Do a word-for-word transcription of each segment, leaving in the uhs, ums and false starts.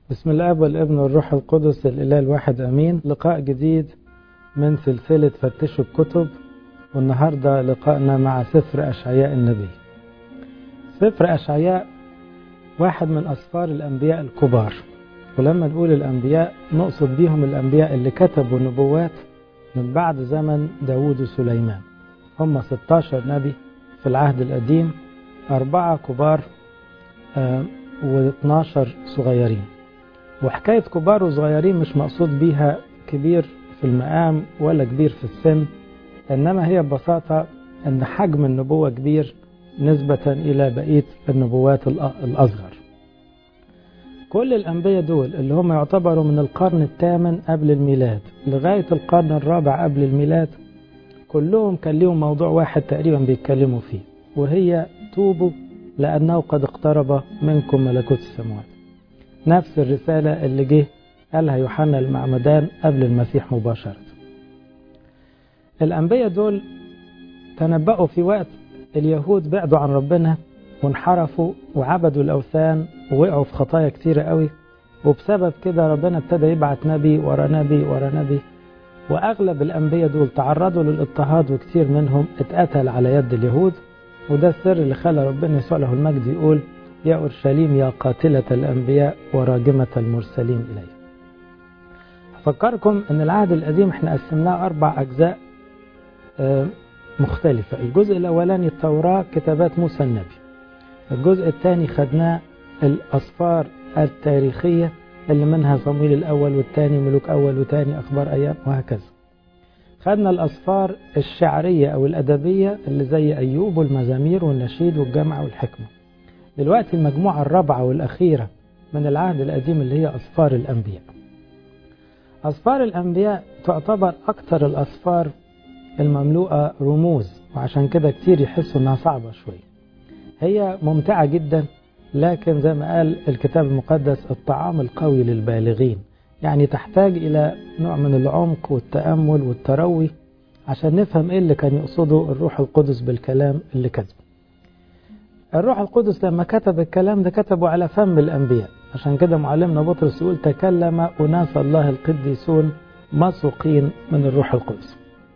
بسم الاب والابن والروح القدس الاله الواحد امين. لقاء جديد من سلسله فتشوا الكتب، والنهارده لقائنا مع سفر اشعياء النبي. سفر اشعياء واحد من اسفار الانبياء الكبار، ولما نقول الانبياء نقصد بيهم الانبياء اللي كتبوا نبوات من بعد زمن داود وسليمان. هم ستاشر نبي في العهد القديم، أربعة كبار آه واثناشر صغيرين. وحكاية كبار وصغيرين مش مقصود بيها كبير في المقام ولا كبير في السن، إنما هي ببساطة أن حجم النبوة كبير نسبة إلى بقية النبوات الأصغر. كل الأنبياء دول اللي هم يعتبروا من القرن الثامن قبل الميلاد لغاية القرن الرابع قبل الميلاد، كلهم كان لهم موضوع واحد تقريبا بيتكلموا فيه، وهي توبوا لأنه قد اقترب منكم ملكوت السماوات. نفس الرسالة اللي جه قالها يوحنا المعمدان قبل المسيح مباشرة. الأنبياء دول تنبأوا في وقت اليهود بعدوا عن ربنا وانحرفوا وعبدوا الأوثان ووقعوا في خطايا كتيرة قوي، وبسبب كده ربنا ابتدى يبعت نبي ورا نبي ورا نبي، وأغلب الأنبياء دول تعرضوا للاضطهاد وكتير منهم اتقتل على يد اليهود. وده السر اللي خلى ربنا يسوع له المجد يقول: يا أورشليم يا قاتلة الأنبياء وراجمة المرسلين إليه. أفكركم أن العهد القديم احنا قسمناه أربع أجزاء مختلفة. الجزء الأولاني التوراة، كتابات موسى النبي. الجزء الثاني خدناه الأسفار التاريخية اللي منها صمويل الأول والثاني، ملوك أول وثاني، أخبار أيام، وهكذا. خدنا الأسفار الشعرية أو الأدبية اللي زي أيوب والمزامير والنشيد والجمع والحكمة. دلوقتي المجموعة الرابعة والأخيرة من العهد القديم اللي هي أسفار الأنبياء. أسفار الأنبياء تعتبر أكثر الأسفار المملوءة رموز، وعشان كده كتير يحسوا أنها صعبة شوية. هي ممتعة جدا، لكن زي ما قال الكتاب المقدس الطعام القوي للبالغين، يعني تحتاج إلى نوع من العمق والتأمل والتروي عشان نفهم إيه اللي كان يقصده الروح القدس بالكلام اللي كتبه. الروح القدس لما كتب الكلام ده كتبه على فم الأنبياء، عشان كده معلمنا بطرس يقول: تكلم أناس الله القديسون مسوقين من الروح القدس.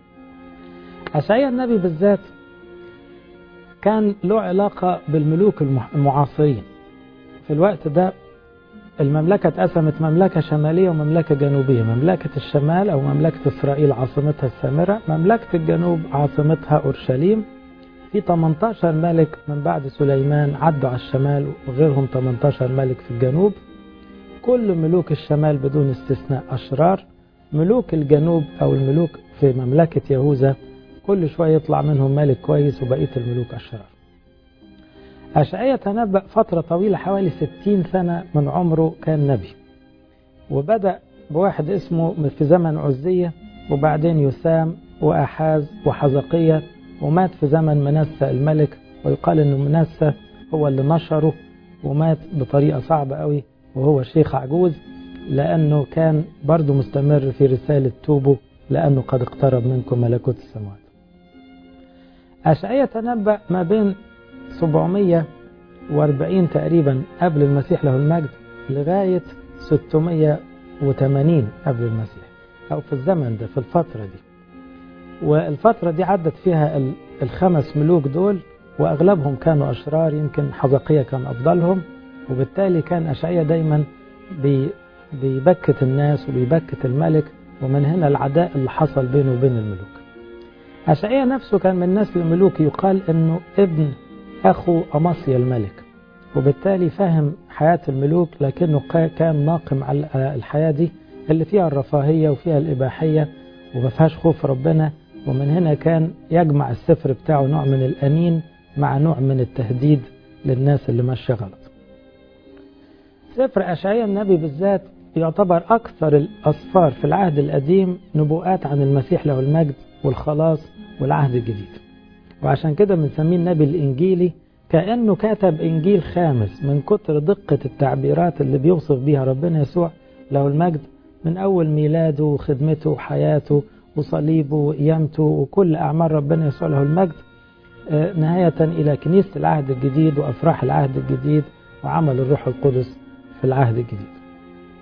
أشعياء النبي بالذات كان له علاقة بالملوك المعاصرين. في الوقت ده المملكة اتقسمت مملكة شمالية ومملكة جنوبية. مملكة الشمال أو مملكة إسرائيل عاصمتها السامرة، مملكة الجنوب عاصمتها أورشليم. في تمنتاشر ملك من بعد سليمان عدوا على الشمال، وغيرهم تمنتاشر ملك في الجنوب. كل ملوك الشمال بدون استثناء أشرار. ملوك الجنوب أو الملوك في مملكة يهوذا كل شوية يطلع منهم ملك كويس وبقية الملوك أشرار. أشعياء تنبأ فترة طويلة حوالي ستين سنة من عمره كان نبي، وبدأ بواحد اسمه في زمن عزية، وبعدين يثام وأحاز وحزقية، ومات في زمن منسى الملك. ويقال أن منسى هو اللي نشره، ومات بطريقة صعبة قوي وهو شيخ عجوز، لأنه كان برضو مستمر في رسالة توبه لأنه قد اقترب منكم ملكوت السماوات. أشعياء تنبأ ما بين سبعمية وأربعين تقريبا قبل المسيح له المجد لغاية ستمية وثمانين قبل المسيح، أو في الزمن ده، في الفترة دي. والفترة دي عدت فيها الخمس ملوك دول، وأغلبهم كانوا أشرار، يمكن حزقية كان أفضلهم. وبالتالي كان أشعياء دايما بيبكت الناس وبيبكت الملك، ومن هنا العداء اللي حصل بينه وبين الملوك. أشعياء نفسه كان من نسل الملوك، يقال أنه ابن أخو أمصيا الملك، وبالتالي فهم حياة الملوك، لكنه كان ناقم على الحياة دي اللي فيها الرفاهية وفيها الإباحية وما فيهاش خوف ربنا. ومن هنا كان يجمع السفر بتاعه نوع من الأنين مع نوع من التهديد للناس اللي ماشية غلط. سفر أشعياء النبي بالذات يعتبر أكثر الأسفار في العهد القديم نبوءات عن المسيح له المجد والخلاص والعهد الجديد، وعشان كده بنسميه النبي الإنجيلي، كأنه كتب إنجيل خامس من كتر دقة التعبيرات اللي بيوصف بيها ربنا يسوع له المجد، من أول ميلاده وخدمته وحياته وصليبه وقيامته وكل أعمال ربنا يسوع له المجد، نهاية إلى كنيسة العهد الجديد وأفراح العهد الجديد وعمل الروح القدس في العهد الجديد.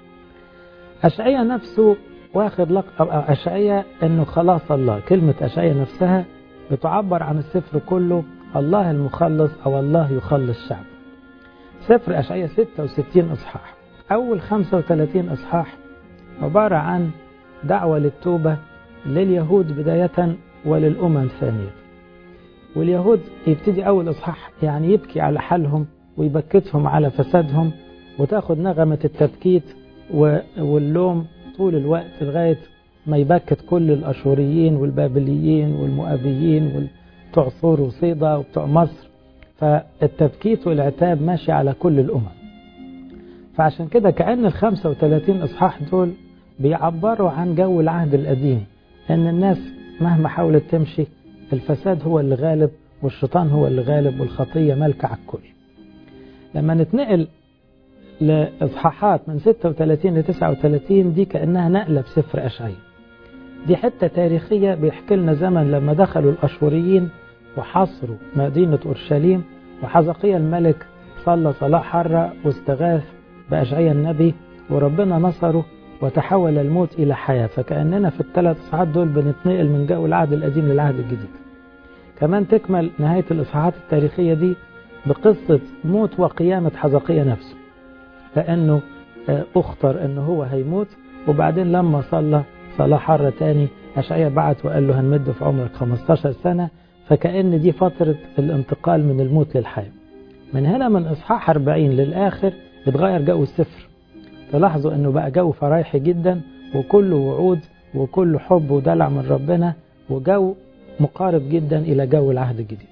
أشعياء نفسه واخد لقب أشعياء أنه خلاص الله. كلمة أشعياء نفسها بتعبر عن السفر كله، الله المخلص أو الله يخلص شعب. سفر أشعياء ستة وستين إصحاح، أول خمسة وثلاثين إصحاح عبارة عن دعوة للتوبة لليهود بداية وللأمم ثانية. واليهود يبتدي أول إصحاح يعني يبكي على حالهم ويبكتهم على فسادهم، وتاخد نغمة التبكيت واللوم طول الوقت لغاية ما يبكت كل الأشوريين والبابليين والمؤابيين وبتوع ثور وصيدا وبتوع مصر. فالتبكيت والعتاب ماشي على كل الأمم. فعشان كده كأن ال خمسة وثلاثين إصحاح دول بيعبروا عن جو العهد القديم، أن الناس مهما حاولت تمشي الفساد هو اللي غالب والشيطان هو اللي غالب والخطية ملكة على الكل. لما نتنقل لإصحاحات من ستة وثلاثين ل تسعة وثلاثين دي كأنها نقلة بسفر أشعياء. دي حتة تاريخية بيحكي لنا زمن لما دخلوا الأشوريين وحصروا مدينة أورشليم، وحزقيا الملك صلى صلاة حرة واستغاث بأشعياء النبي وربنا نصره وتحول الموت إلى حياة. فكأننا في الثلاث إصحاحات دول بنتنقل من جو العهد القديم للعهد الجديد. كمان تكمل نهاية الإصحاحات التاريخية دي بقصة موت وقيامة حزقيا نفسه، لأنه أخطر أنه هو هيموت، وبعدين لما صلى صلاة حرة تاني أشعياء بعت وقال له هنمد في عمرك خمستاشر سنة. فكأن دي فترة الانتقال من الموت للحياة. من هنا من إصحاح أربعين للآخر بتغير جو السفر. تلاحظوا أنه بقى جو فرايحي جدا وكله وعود وكله حب ودلع من ربنا، وجو مقارب جدا إلى جو العهد الجديد.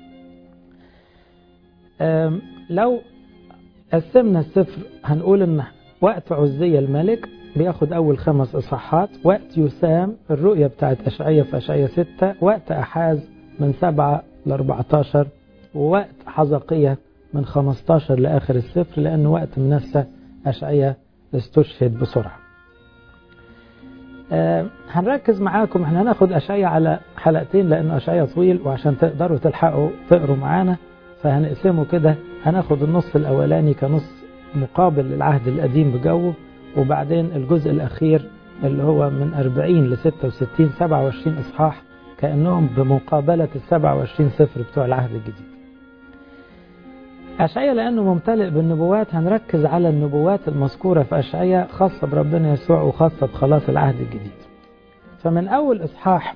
لو قسمنا السفر هنقول أن وقت عزية الملك بياخد أول خمس إصحاحات، وقت يسام الرؤية بتاعت أشعياء في أشعياء ستة، وقت أحاز من سبعة ل أربعتاشر، ووقت حزقية من خمستاشر لآخر السفر، لأنه وقت منسى أشعياء استشهد بسرعة. أه هنركز معاكم، احنا هناخد أشعياء على حلقتين لأنه أشعياء طويل، وعشان تقدروا تلحقوا تقروا معانا فهنقسمه كده. هناخد النص الأولاني كنص مقابل للعهد القديم بجوه، وبعدين الجزء الأخير اللي هو من أربعين ل ستة وستين سبعة وعشرين إصحاح كأنهم بمقابلة السبعة وعشرين سفر بتوع العهد الجديد. أشعياء لأنه ممتلئ بالنبوات هنركز على النبوات المذكورة في أشعياء خاصة بربنا يسوع وخاصة بخلاص العهد الجديد. فمن أول إصحاح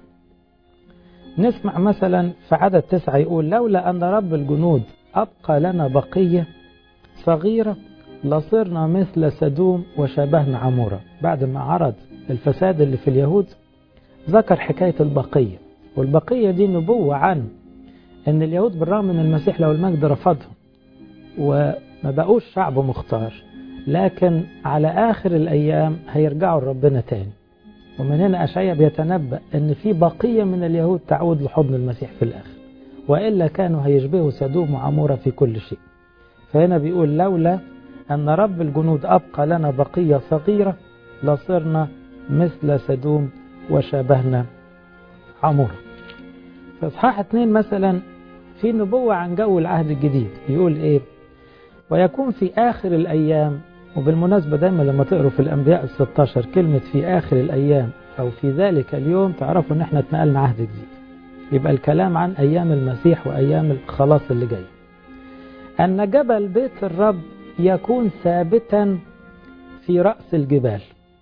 نسمع مثلا في عدد تسعة يقول لولا أن رب الجنود أبقى لنا بقية صغيرة لصرنا مثل سدوم وشبهنا عمورة. بعد ما عرض الفساد اللي في اليهود ذكر حكاية البقية، والبقية دي نبوة عن أن اليهود بالرغم من المسيح لو المجد رفضهم وما بقوش شعب مختار، لكن على آخر الأيام هيرجعوا لربنا تاني. ومن هنا أشعياء بيتنبأ أن في بقية من اليهود تعود لحضن المسيح في الآخر، وإلا كانوا هيشبهوا سدوم وعمورة في كل شيء. فهنا بيقول لولا أن رب الجنود أبقى لنا بقية صغيرة لصرنا مثل سدوم وشبهنا عمورة. في إصحاح اثنين مثلا في نبوة عن جو العهد الجديد يقول إيه؟ ويكون في آخر الأيام. وبالمناسبة دايما لما تقروا في الأنبياء الستاشر كلمة في آخر الأيام أو في ذلك اليوم تعرفوا أن احنا اتنقلنا عهد جديد، يبقى الكلام عن أيام المسيح وأيام الخلاص اللي جاي. أن جبل بيت الرب يكون ثابتا في رأس الجبال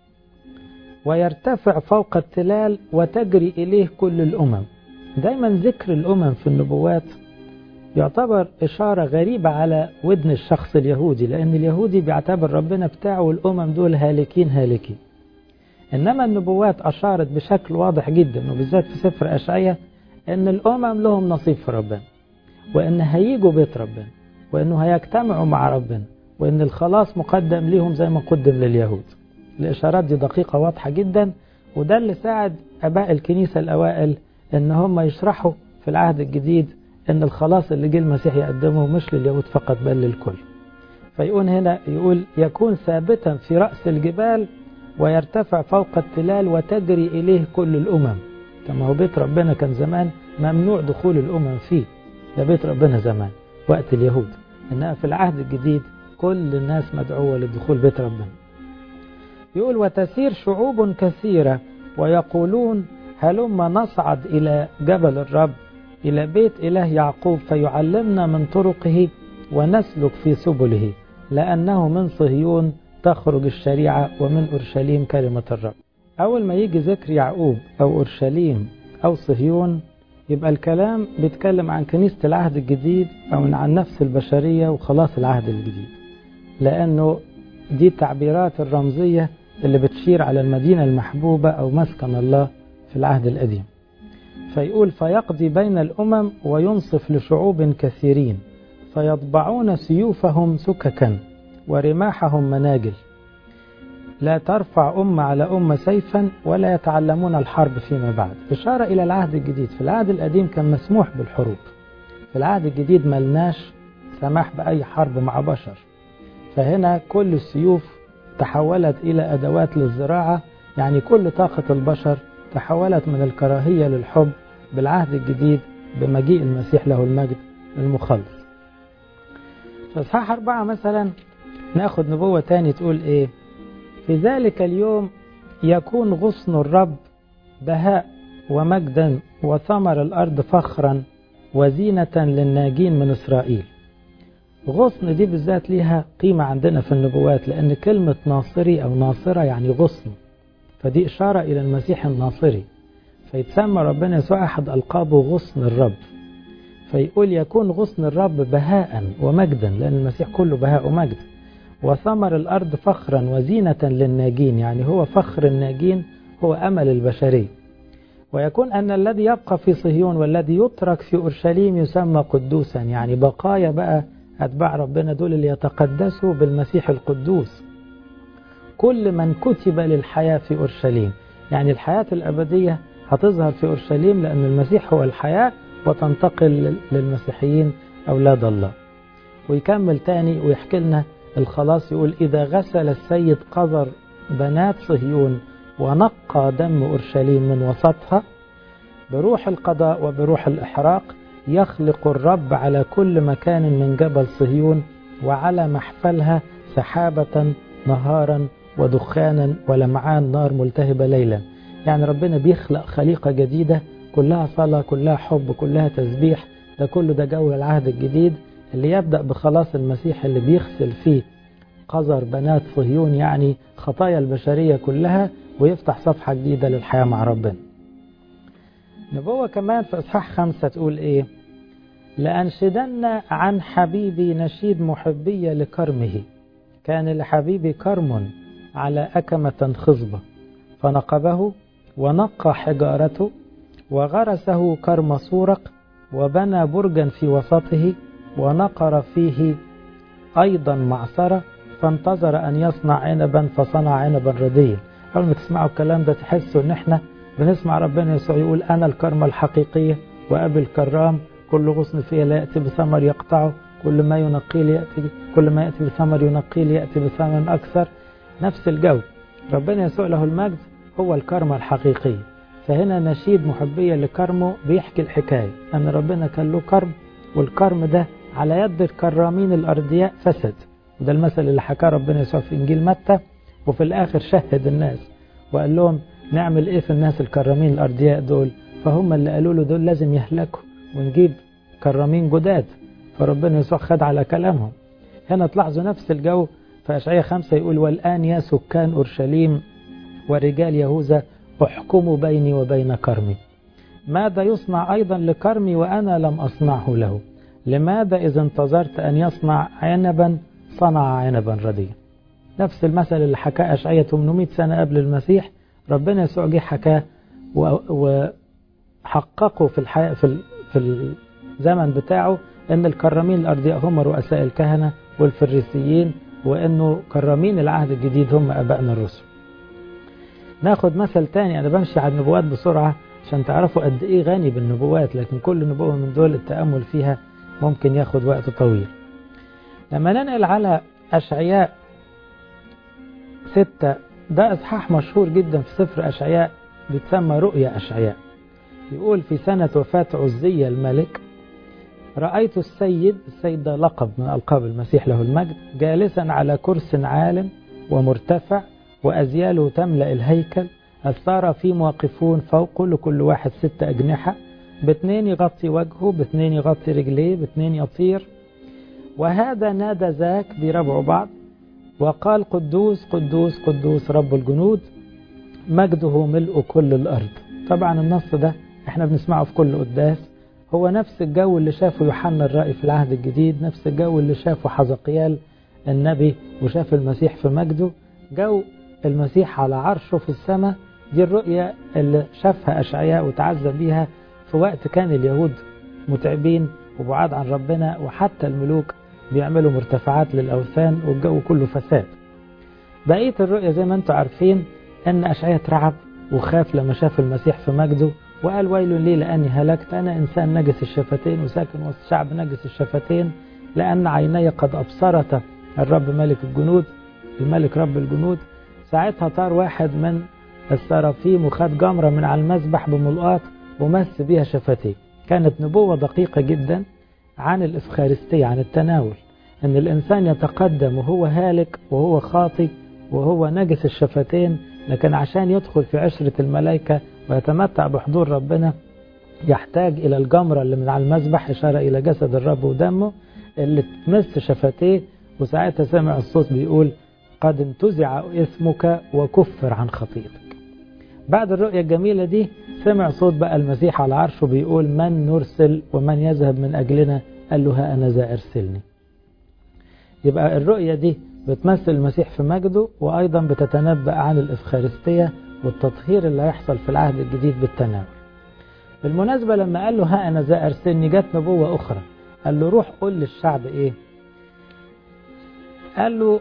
ويرتفع فوق التلال وتجري إليه كل الأمم. دايما ذكر الأمم في النبوات يعتبر إشارة غريبة على ودن الشخص اليهودي، لأن اليهودي بيعتبر ربنا بتاعه والأمم دول هالكين هالكين. إنما النبوات أشارت بشكل واضح جدا وبالذات في سفر أشعياء أن الأمم لهم نصيب في ربنا، وأن هيجوا بيت ربنا، وأنه هيجتمعوا مع ربنا، وأن الخلاص مقدم لهم زي ما قدم لليهود. الإشارات دي دقيقة واضحة جدا، وده اللي ساعد أباء الكنيسة الأوائل أن هم يشرحوا في العهد الجديد أن الخلاص اللي جه المسيح يقدمه مش لليهود فقط بل للكل. فيقول هنا يقول يكون ثابتا في رأس الجبال ويرتفع فوق التلال وتجري إليه كل الأمم. كما هو بيت ربنا كان زمان ممنوع دخول الأمم فيه، ده بيت ربنا زمان وقت اليهود، إنها في العهد الجديد كل الناس مدعوة لدخول بيت ربنا. يقول وتسير شعوب كثيرة ويقولون هلما نصعد إلى جبل الرب إلى بيت إله يعقوب فيعلمنا من طرقه ونسلك في سبله لأنه من صهيون تخرج الشريعة ومن أورشليم كلمة الرب. أول ما يجي ذكر يعقوب أو أورشليم أو صهيون يبقى الكلام بيتكلم عن كنيسة العهد الجديد أو عن نفس البشرية وخلاص العهد الجديد، لأنه دي التعبيرات الرمزية اللي بتشير على المدينة المحبوبة أو مسكن الله في العهد القديم. فيقول فيقضي بين الأمم وينصف لشعوب كثيرين فيطبعون سيوفهم سككا ورماحهم مناجل، لا ترفع أمة على أمة سيفا ولا يتعلمون الحرب فيما بعد. إشارة إلى العهد الجديد. في العهد القديم كان مسموح بالحروب، في العهد الجديد ملناش سماح بأي حرب مع بشر. فهنا كل السيوف تحولت إلى أدوات للزراعة، يعني كل طاقة البشر تحولت من الكراهية للحب بالعهد الجديد بمجيء المسيح له المجد المخلص. في إصحاح أربعة مثلا ناخد نبوة تاني تقول إيه؟ في ذلك اليوم يكون غصن الرب بهاء ومجدا وثمر الأرض فخرا وزينة للناجين من إسرائيل. غصن دي بالذات ليها قيمة عندنا في النبوات، لأن كلمة ناصري أو ناصرة يعني غصن، فدي إشارة إلى المسيح الناصري. فيتسمى ربنا يسوع أحد ألقابه غصن الرب. فيقول يكون غصن الرب بهاء ومجدا، لأن المسيح كله بهاء ومجد. وثمر الأرض فخرا وزينة للناجين، يعني هو فخر الناجين، هو أمل البشرية. ويكون أن الذي يبقى في صهيون والذي يترك في أورشليم يسمى قدوسا، يعني بقايا بقى أتباع ربنا دول اللي يتقدسوا بالمسيح القدوس. كل من كتب للحياة في أورشليم، يعني الحياة الأبدية هتظهر في أورشليم لأن المسيح هو الحياة وتنتقل للمسيحيين أولاد الله. ويكمل تاني ويحكي لنا الخلاص، يقول إذا غسل السيد قذر بنات صهيون ونقى دم أورشليم من وسطها بروح القضاء وبروح الإحراق، يخلق الرب على كل مكان من جبل صهيون وعلى محفلها سحابة نهارا ودخانا ولمعان نار ملتهبة ليلا. يعني ربنا بيخلق خليقة جديدة كلها صلاة كلها حب كلها تسبيح. ده كله ده جو العهد الجديد اللي يبدأ بخلاص المسيح اللي بيغسل فيه قذر بنات صهيون، يعني خطايا البشرية كلها، ويفتح صفحة جديدة للحياة مع ربنا. نبوة كمان في إصحاح خمسة تقول إيه؟ لأنشدن عن حبيبي نشيد محبية لكرمه، كان لحبيبي كرم على أكمة خصبة فنقبه ونقى حجارته وغرسه كرم سورق وبنى برجا في وسطه ونقر فيه أيضا معصرة فانتظر أن يصنع عنبا فصنع عنبا رديا. أول ما تسمعوا الكلام ده تحسوا أن احنا بنسمع ربنا يسوع يقول أنا الكرمة الحقيقية وأبي الكرام، كل غصن فيها لا يأتي بثمر يقطعه، كل ما ينقي ليأتي كل ما يأتي بثمر ينقي ليأتي بثمر أكثر. نفس الجو، ربنا يسوع له المجد هو الكرمة الحقيقية. فهنا نشيد محبية لكرمه بيحكي الحكاية أن ربنا كان له كرم، والكرم ده على يد الكرامين الأرضياء فسد. وده المثل اللي حكاه ربنا يسوع في إنجيل متى، وفي الآخر شهد الناس وقال لهم نعمل إيه في الناس الكرامين الأرضياء دول؟ فهم اللي قالوا له دول لازم يهلكوا ونجيب كرامين جداد. فربنا يسوع خد على كلامهم. هنا تلاحظوا نفس الجو في أشعياء خمسة، يقول والآن يا سكان أورشليم ورجال يهوذا احكموا بيني وبين كرمي، ماذا يصنع أيضا لكرمي وأنا لم أصنعه له؟ لماذا إذا انتظرت أن يصنع عنبا صنع عنبا رديا؟ نفس المثل اللي حكاه أشعياء ثمانمائة سنة قبل المسيح، ربنا يسوع جه حكاه وحققه في الحياة في في الزمن بتاعه، أن الكرامين الأرضياء هم رؤساء الكهنة والفريسيين، وأنه كرامين العهد الجديد هم أبائنا الرسل. ناخد مثل تاني، أنا بمشي على النبوات بسرعة عشان تعرفوا قد إيه غني بالنبوات، لكن كل نبوة من دول التأمل فيها ممكن ياخد وقت طويل. لما ننقل على أشعياء ستة، ده إصحاح مشهور جدا في سفر أشعياء بيتسمى رؤيا أشعياء. يقول في سنة وفاة عزية الملك رأيت السيد، السيد ده لقب من ألقاب المسيح له المجد، جالسا على كرسي عال ومرتفع وأزياله تملأ الهيكل. السرافيم واقفون فوق لكل واحد ست أجنحة، باثنين يغطي وجهه، باثنين يغطي رجليه، باثنين يطير. وهذا نادى ذاك بربع بعض وقال قدوس قدوس قدوس رب الجنود مجده ملء كل الأرض. طبعا النص ده احنا بنسمعه في كل قداس، هو نفس الجو اللي شافه يوحنا الرائي في العهد الجديد، نفس الجو اللي شافه حزقيال النبي وشاف المسيح في مجده، جو المسيح على عرشه في السماء. دي الرؤية اللي شافها أشعياء وتعزى بيها في وقت كان اليهود متعبين وبعاد عن ربنا، وحتى الملوك بيعملوا مرتفعات للأوثان والجو كله فساد. بقية الرؤية زي ما انتم عارفين ان أشعياء اترعب وخاف لما شاف المسيح في مجده وقال ويل لي لأني هلكت، أنا إنسان نجس الشفتين وساكن وسط شعب نجس الشفتين، لأن عيني قد أبصرت الرب ملك الجنود، الملك رب الجنود. ساعتها طار واحد من السرافيم وخد جمرة من على المذبح بملقاط ومس بيها شفتيه. كانت نبوة دقيقة جدا عن الإفخارستية، عن التناول، أن الإنسان يتقدم وهو هالك وهو خاطي وهو نجس الشفتين، لكن عشان يدخل في عشرة الملائكة ويتمتع بحضور ربنا يحتاج إلى الجمرة اللي من على المذبح، إشارة إلى جسد الرب ودمه اللي تمس شفتيه. وساعتها سمع الصوت بيقول قد انتزع اسمك وكفر عن خطيئتك. بعد الرؤية الجميلة دي سمع صوت بقى المسيح على عرشه بيقول من نرسل ومن يذهب من أجلنا؟ قال له ها أنا ذا أرسلني. يبقى الرؤية دي بتمثل المسيح في مجده، وأيضا بتتنبأ عن الإفخارستية والتطهير اللي هيحصل في العهد الجديد بالتناول. بالمناسبة لما قال له ها أنا ذا أرسلني جت نبوة أخرى، قال له روح قل للشعب إيه؟ قال له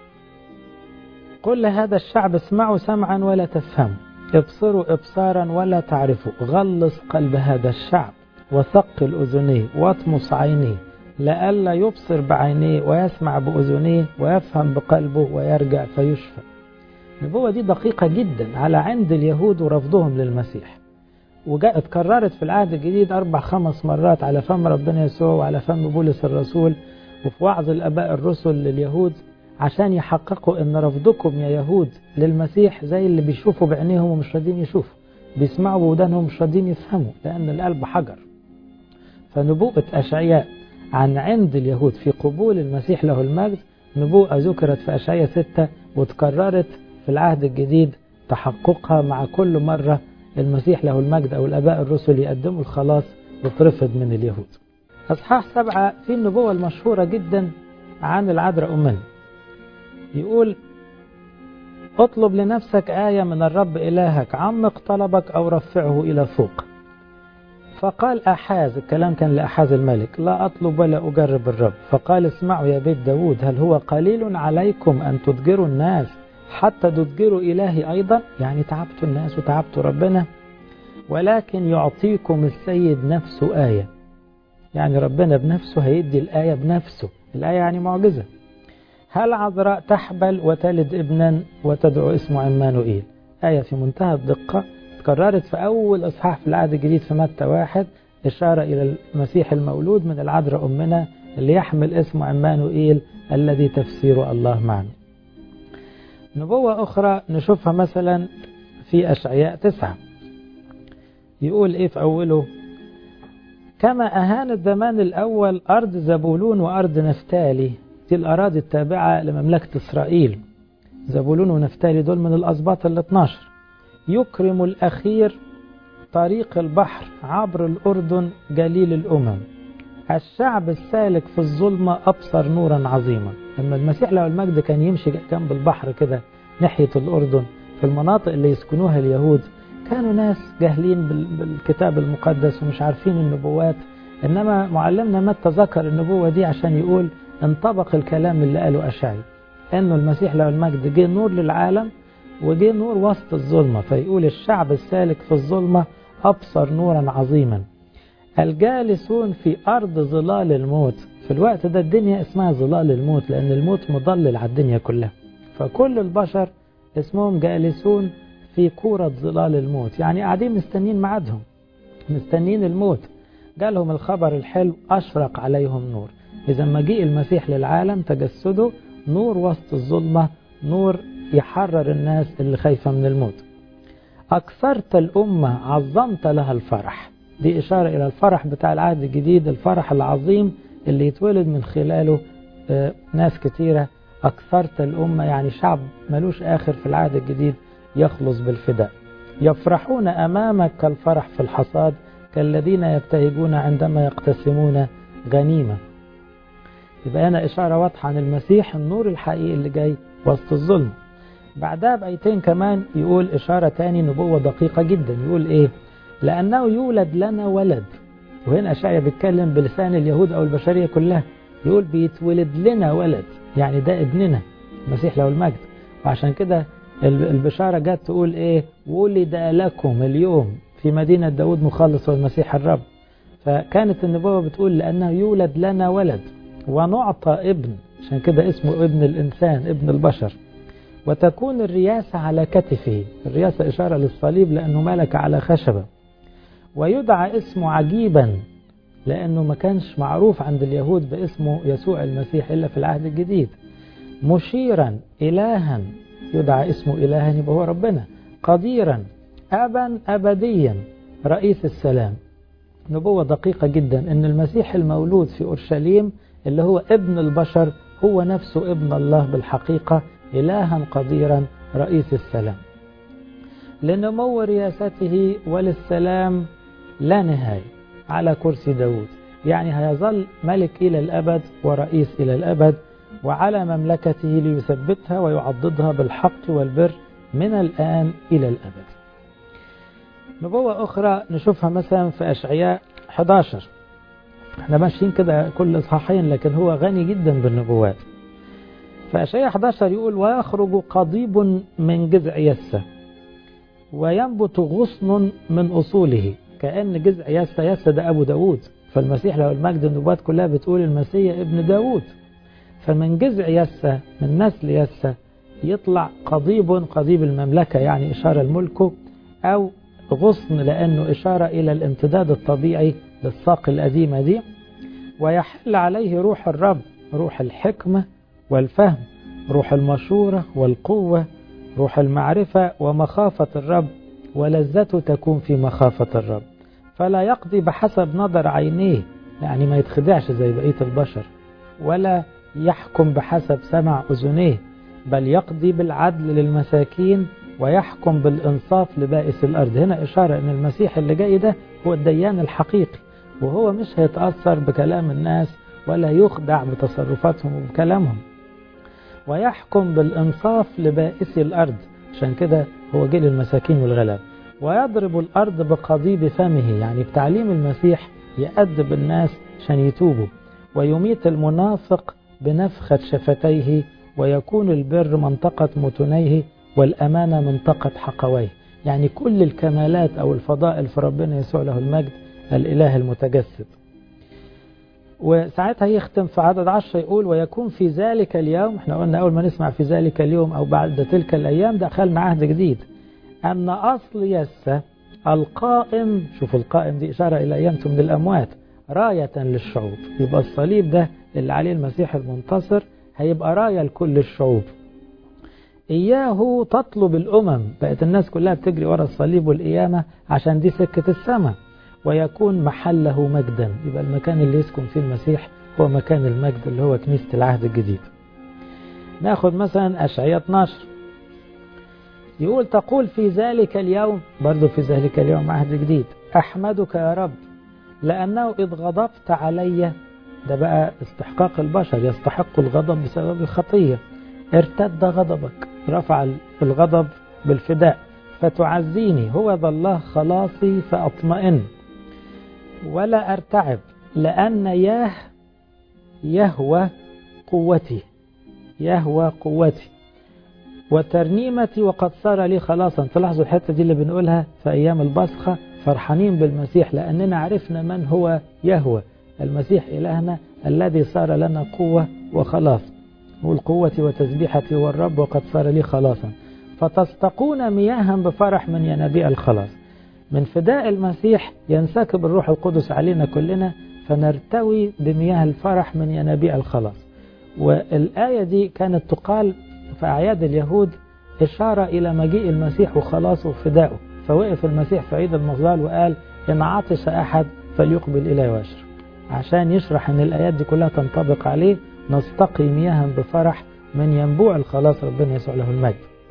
قل لهذا الشعب اسمعوا سمعا ولا تفهموا، ابصروا ابصارا ولا تعرفوا، غلظ قلب هذا الشعب وثقل أذنيه واطمس عينيه، لئلا يبصر بعينيه ويسمع بأذنيه ويفهم بقلبه ويرجع فيشفى. النبوة دي دقيقة جدا على عند اليهود ورفضهم للمسيح، وجاءت اتكررت في العهد الجديد أربع خمس مرات على فم ربنا يسوع وعلى فم بولس الرسول وفي وعظ الآباء الرسل لليهود، عشان يحققوا ان رفضكم يا يهود للمسيح زي اللي بيشوفوا بعينيهم ومش راضيين يشوفوا، بيسمعوا بودانهم مش راضيين يفهموا لأن القلب حجر. فنبوءة أشعياء عن عند اليهود في قبول المسيح له المجد نبوءة ذكرت في أشعياء ستة وتكررت في العهد الجديد تحققها مع كل مرة المسيح له المجد أو الآباء الرسل يقدموا الخلاص وترفض من اليهود. أصحاح سبعة في النبوة المشهورة جدا عن العذراء أمنا، يقول اطلب لنفسك آية من الرب إلهك، عمق طلبك أو رفعه إلى فوق. فقال أحاز، الكلام كان لأحاز الملك، لا أطلب ولا أجرب الرب. فقال اسمعوا يا بيت داود، هل هو قليل عليكم أن تضجروا الناس حتى تضجروا إلهي أيضا؟ يعني تعبتوا الناس وتعبتوا ربنا. ولكن يعطيكم السيد نفسه آية، يعني ربنا بنفسه هيدي الآية بنفسه، الآية يعني معجزة. هل عذراء تحبل وتلد ابنا وتدعو اسمه عمانوئيل؟ آية في منتهى الدقة تكررت في أول إصحاح في العهد الجديد في متى واحد، إشارة إلى المسيح المولود من العذراء أمنا اللي يحمل اسمه عمانوئيل الذي تفسيره الله معنا. نبوة أخرى نشوفها مثلا في أشعياء تسعة، يقول إيه في أوله؟ كما أهان الزمان الأول أرض زبولون وأرض نفتالي، دي الأراضي التابعة لمملكة إسرائيل، زبولون ونفتالي دول من الأسباط الاثناشر. يكرم الأخير طريق البحر عبر الأردن جليل الأمم، الشعب السالك في الظلمة أبصر نورا عظيما. لما المسيح له المجد كان يمشي جنب البحر كده ناحية الأردن في المناطق اللي يسكنوها اليهود، كانوا ناس جاهلين بالكتاب المقدس ومش عارفين النبوات، إنما معلمنا متى ذكر النبوة دي عشان يقول انطبق الكلام اللي قاله أشعياء، أنه المسيح له المجد جه نور للعالم وجه نور وسط الظلمة، فيقول الشعب السالك في الظلمة أبصر نورا عظيما. الجالسون في أرض ظلال الموت، في الوقت ده الدنيا اسمها ظلال الموت لأن الموت مضلل على الدنيا كلها، فكل البشر اسمهم جالسون في كورة ظلال الموت، يعني قاعدين مستنين معادهم، مستنين الموت. جالهم الخبر الحلو أشرق عليهم نور. إذا مجيء المسيح للعالم تجسده نور وسط الظلمة، نور يحرر الناس اللي خايفة من الموت. أكثرت الأمة عظمت لها الفرح، دي إشارة إلى الفرح بتاع العهد الجديد، الفرح العظيم اللي يتولد من خلاله ناس كتيرة. أكثرت الأمة يعني شعب ملوش آخر في العهد الجديد يخلص بالفداء. يفرحون أمامك كالفرح في الحصاد، كالذين يبتهجون عندما يقتسمون غنيمة. يبقى هنا إشارة واضحة عن المسيح النور الحقيقي اللي جاي وسط الظلم. بعدها بأيتين كمان يقول إشارة تاني، نبوة دقيقة جدا. يقول إيه؟ لأنه يولد لنا ولد. وهنا أشعيا بيتكلم بلسان اليهود أو البشرية كلها، يقول بيتولد لنا ولد، يعني ده ابننا المسيح له المجد. وعشان كده البشارة جات تقول إيه؟ ولد لكم اليوم في مدينة داود مخلص والمسيح الرب. فكانت النبوة بتقول لأنه يولد لنا ولد ونعطى ابن، عشان كده اسمه ابن الإنسان، ابن البشر. وتكون الرياسة على كتفه، الرياسة إشارة للصليب لأنه ملك على خشبة. ويدعى اسمه عجيبا، لأنه ما كانش معروف عند اليهود باسمه يسوع المسيح إلا في العهد الجديد. مشيرا، إلها، يدعى اسمه إلها يبقى هو ربنا. قديرا، أبا أبديا، رئيس السلام. نبوة دقيقة جدا أن المسيح المولود في أورشليم اللي هو ابن البشر هو نفسه ابن الله بالحقيقة، إلها قديرا رئيس السلام. لنمو رياسته وللسلام لا نهاية على كرسي داود، يعني هيظل ملك إلى الأبد ورئيس إلى الأبد، وعلى مملكته ليثبتها ويعضدها بالحق والبر من الآن إلى الأبد. نبوة أخرى نشوفها مثلا في أشعياء أحد عشر. احنا ماشيين كده كل إصحاحين لكن هو غني جدا بالنبوات. فأشعياء أحد عشر يقول ويخرج قضيب من جذع يسة وينبت غصن من أصوله. كأن جذع يسة، يسة ده أبو داود، فالمسيح له المجد النبوات كلها بتقول المسيح ابن داود. فمن جذع يسة، من نسل يسة يطلع قضيب، قضيب المملكة يعني إشارة لملكه، أو غصن لأنه إشارة إلى الامتداد الطبيعي للساق القديمة دي. ويحل عليه روح الرب، روح الحكمة والفهم، روح المشورة والقوة، روح المعرفة ومخافة الرب، ولذته تكون في مخافة الرب. فلا يقضي بحسب نظر عينيه، يعني ما يتخدعش زي بقية البشر، ولا يحكم بحسب سمع أذنيه، بل يقضي بالعدل للمساكين ويحكم بالإنصاف لبائس الأرض. هنا إشارة أن المسيح اللي جاي ده هو الديان الحقيقي، وهو مش هيتأثر بكلام الناس ولا يخدع بتصرفاتهم وبكلامهم. ويحكم بالإنصاف لبائس الأرض، عشان كده هو جيل المساكين والغلاب. ويضرب الأرض بقضيب فمه، يعني بتعليم المسيح يأدب الناس عشان يتوبوا. ويميت المنافق بنفخة شفتيه، ويكون البر منطقة متنيه والأمانة منطقة حقويه. يعني كل الكمالات أو الفضائل في ربنا يسوع له المجد الإله المتجسد. وساعتها يختم في عدد عشر يقول ويكون في ذلك اليوم، احنا قلنا أول ما نسمع في ذلك اليوم أو بعد تلك الأيام دخلنا عهد جديد، أن أصل يسة القائم، شوفوا القائم دي إشارة إلى قيامته من الأموات، راية للشعوب. يبقى الصليب ده اللي عليه المسيح المنتصر هيبقى راية لكل الشعوب. إياه تطلب الأمم، بقت الناس كلها بتجري ورا الصليب والقيامة عشان دي سكة السماء. ويكون محله مجدا، يبقى المكان اللي يسكن فيه المسيح هو مكان المجد اللي هو كنيسة العهد الجديد. ناخد مثلا أشعياء اثناشر يقول تقول في ذلك اليوم، برضو في ذلك اليوم عهد جديد، أحمدك يا رب لأنه إذ غضبت علي، ده بقى استحقاق البشر، يستحق الغضب بسبب الخطية. ارتد غضبك، رفع الغضب بالفداء، فتعزيني، هو ذا الله خلاصي فأطمئن ولا أرتعب، لأن ياه يهوى قوتي، يهوى قوتي وترنيمتي وقد صار لي خلاصا. تلاحظوا الحتة دي اللي بنقولها في أيام البصخة، فرحانين بالمسيح لأننا عرفنا من هو يهوى، المسيح إلهنا الذي صار لنا قوة وخلاص. والقوة وتسبيحتي والرب وقد صار لي خلاصا. فتستقون مياها بفرح من ينابيع الخلاص. من فداء المسيح ينسكب الروح القدس علينا كلنا، فنرتوي بمياه الفرح من ينابيع الخلاص. والآية دي كانت تقال في أعياد اليهود إشارة إلى مجيء المسيح وخلاصه وفدائه. فوقف المسيح في عيد المظال وقال إن عطش أحد فليقبل إلي واشرب، عشان يشرح أن الآيات دي كلها تنطبق عليه. نستقي مياها بفرح من ينبوع الخلاص ربنا يسوع له المجد.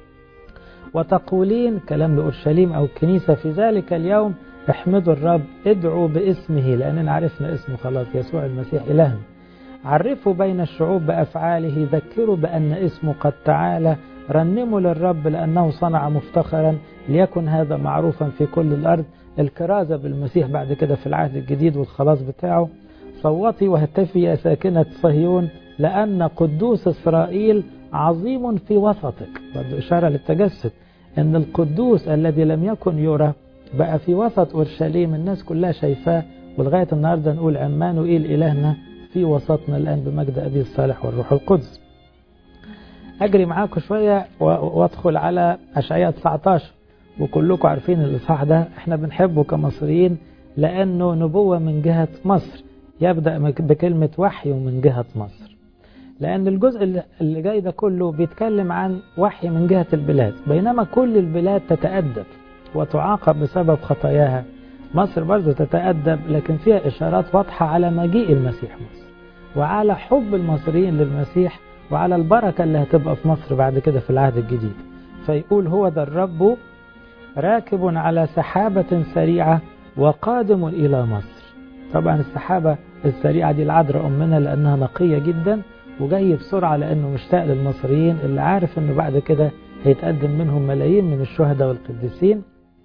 وتقولين، كلام لأورشليم أو الكنيسة، في ذلك اليوم احمدوا الرب، ادعوا باسمه، لأننا عرفنا اسمه خلاص، يسوع المسيح إلهنا. عرفوا بين الشعوب بأفعاله، ذكروا بأن اسمه قد تعالى، رنموا للرب لأنه صنع مفتخرا، ليكن هذا معروفا في كل الأرض. الكرازة بالمسيح بعد كده في العهد الجديد والخلاص بتاعه. صوتي وهتفي يا ساكنة صهيون، لأن قدوس إسرائيل عظيم في وسطك. برضو إشارة للتجسد، أن القدوس الذي لم يكن يرى بقى في وسط أورشليم، الناس كلها شايفاه، ولغاية النهاردة نقول عمانوئيل إلهنا في وسطنا الآن بمجد أبي الصالح والروح القدس. أجري معاكم شوية وادخل على أشعياء تسعة عشر، وكلكم عارفين الإصحاح ده احنا بنحبه كمصريين لأنه نبوة من جهة مصر، يبدأ بكلمة وحي من جهة مصر، لأن الجزء اللي جاي ده كله بيتكلم عن وحي من جهة البلاد، بينما كل البلاد تتأدب وتعاقب بسبب خطاياها. مصر برضو تتأدب، لكن فيها إشارات واضحة على مجيء المسيح مصر، وعلى حب المصريين للمسيح، وعلى البركة اللي هتبقى في مصر بعد كده في العهد الجديد. فيقول هو ذا الرب راكب على سحابة سريعة وقادم إلى مصر. طبعا السحابة السريعة دي العذراء أمنا لأنها نقية جدا، وجاي بسرعة لأنه مشتاق للمصريين اللي عارف أنه بعد كده هيتقدم منهم ملايين من الشهداء والقديسين.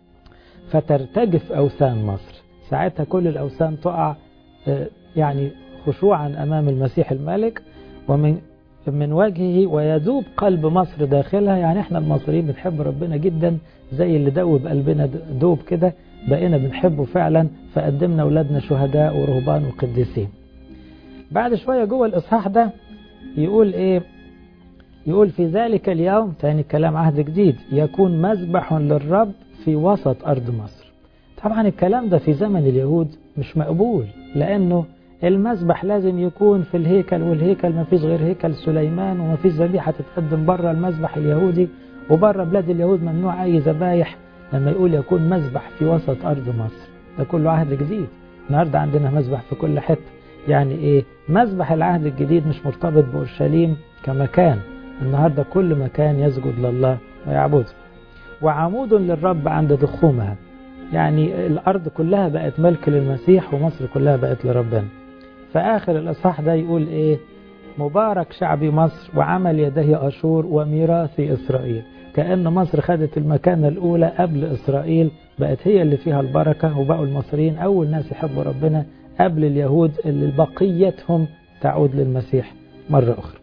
فترتجف أوثان مصر، ساعتها كل الأوثان تقع يعني خشوعا أمام المسيح الملك ومن من وجهه، ويذوب قلب مصر داخلها. يعني احنا المصريين بنحب ربنا جدا، زي اللي دوب قلبنا دوب كده، بقينا بنحبه فعلا، فقدمنا أولادنا شهداء ورهبان وقديسين. بعد شوية جوه الإصحاح ده يقول إيه؟ يقول في ذلك اليوم، تاني كلام عهد جديد، يكون مذبح للرب في وسط أرض مصر. طبعا الكلام ده في زمن اليهود مش مقبول، لأنه المذبح لازم يكون في الهيكل، والهيكل ما فيش غير هيكل سليمان، وما فيش ذبيحة تتقدم بره المذبح اليهودي، وبره بلاد اليهود ممنوع أي ذبايح. لما يقول يكون مذبح في وسط أرض مصر، ده كله عهد جديد. النهاردة عندنا مذبح في كل حتة. يعني إيه؟ مذبح العهد الجديد مش مرتبط بأورشليم كمكان، النهاردة كل مكان يسجد لله ويعبده. وعمود للرب عند ضخومها، يعني الأرض كلها بقت ملك للمسيح، ومصر كلها بقت لربنا. فآخر الإصحاح ده يقول إيه؟ مبارك شعبي مصر وعمل يديه أشور وميراثي إسرائيل. كأن مصر خدت المكانة الأولى قبل إسرائيل، بقت هي اللي فيها البركة، وبقوا المصريين أول ناس يحبوا ربنا قبل اليهود اللي بقيتهم تعود للمسيح مرة أخرى.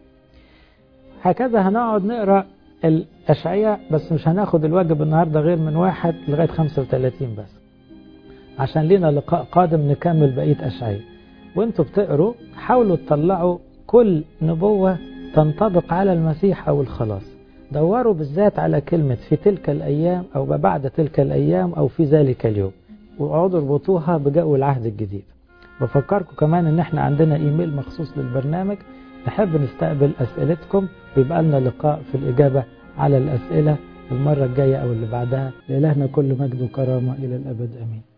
هكذا هنقعد نقرأ الأشعياء، بس مش هناخد الواجب النهاردة غير من واحد لغاية خمسة وثلاثين بس، عشان لنا لقاء قادم نكمل بقية أشعياء. وانتوا بتقروا حاولوا تطلعوا كل نبوة تنطبق على المسيح أو الخلاص. دوروا بالذات على كلمة في تلك الأيام أو بعد تلك الأيام أو في ذلك اليوم، وقعدوا اربطوها بجو العهد الجديد. بفكركم كمان ان احنا عندنا ايميل مخصوص للبرنامج، نحب نستقبل أسئلتكم، ويبقى لنا لقاء في الإجابة على الأسئلة المرة الجاية أو اللي بعدها. لإلهنا كل مجد وكرامة إلى الأبد، أمين.